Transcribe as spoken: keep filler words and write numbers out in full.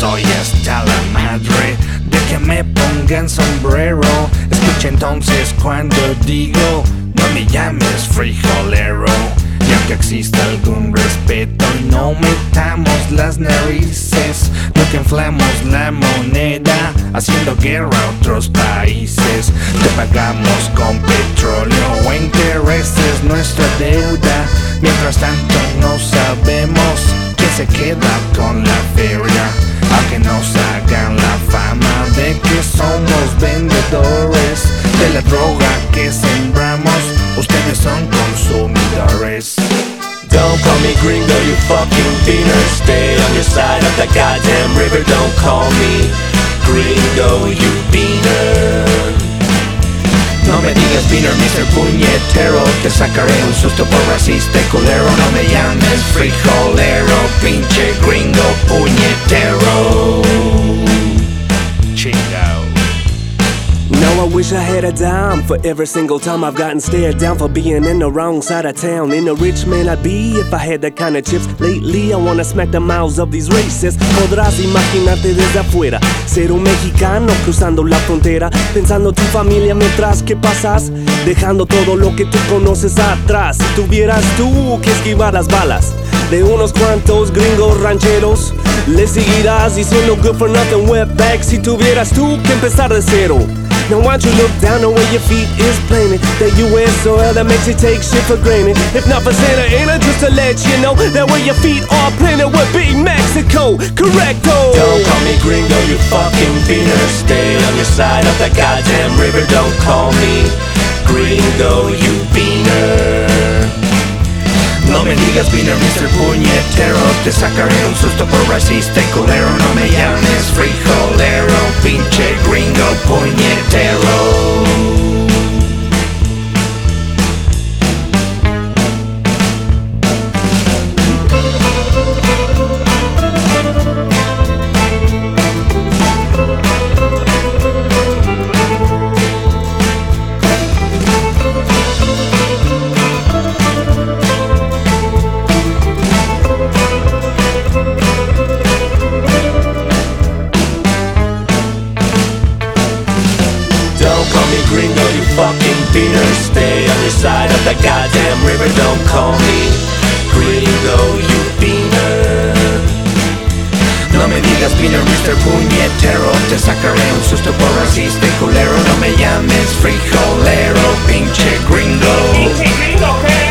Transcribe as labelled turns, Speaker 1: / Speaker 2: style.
Speaker 1: estoy hasta la madre de que me pongan sombrero. Escucha entonces cuando digo, no me llames frijolero. Y aunque exista algún respeto, no metamos las narices, no que inflamos la moneda haciendo guerra a otros países. Te pagamos con petróleo o intereses nuestra deuda. Mientras tanto no sabemos quién se queda con la feria, aunque nos hagan la fama de que somos vendedores de la droga que sembramos. Ustedes son consumidores.
Speaker 2: Don't call me gringo, you fucking beaner. Stay on your side of the goddamn river. Don't call me gringo, you beaner.
Speaker 1: No me digas beaner, mister Puñetero. Te sacaré un susto por racista y culero. No me llames frijolero, pinche gringo puñetero. Chingao.
Speaker 3: Now I wish I had a dime for every single time I've gotten stared down for being in the wrong side of town. In a rich man I'd be if I had that kind of chips. Lately I wanna smack the mouths of these racists. Podrás imaginarte desde afuera ser un mexicano cruzando la frontera, pensando tu familia mientras que pasas, dejando todo lo que tú conoces atrás. Si tuvieras tú que esquivar las balas de unos cuantos gringos rancheros, le seguirás diciendo good for nothing wetback. Si tuvieras tú que empezar de cero, now why don't you look down the way your feet is planted? That U S soil that makes you take shit for granted. If not for Santa Ana, just to let you know that where your feet are planted would be Mexico, correcto.
Speaker 2: Don't call me gringo, you fucking beaner. Stay on your side of the goddamn river. Don't call me gringo, you beaner.
Speaker 1: No me digas beaner, mister Puñetero. Te sacaré un susto por racista y culero. No me llames frijolero, pinche gringo puñetero.
Speaker 2: Gringo, you fucking beaner. Stay on your side of the goddamn river. Don't call me gringo, you beaner.
Speaker 1: No me digas beaner, mister Puñetero. Te sacaré un susto por racista y culero. No me llames frijolero, pinche gringo.
Speaker 4: Pinche gringo, ¿qué?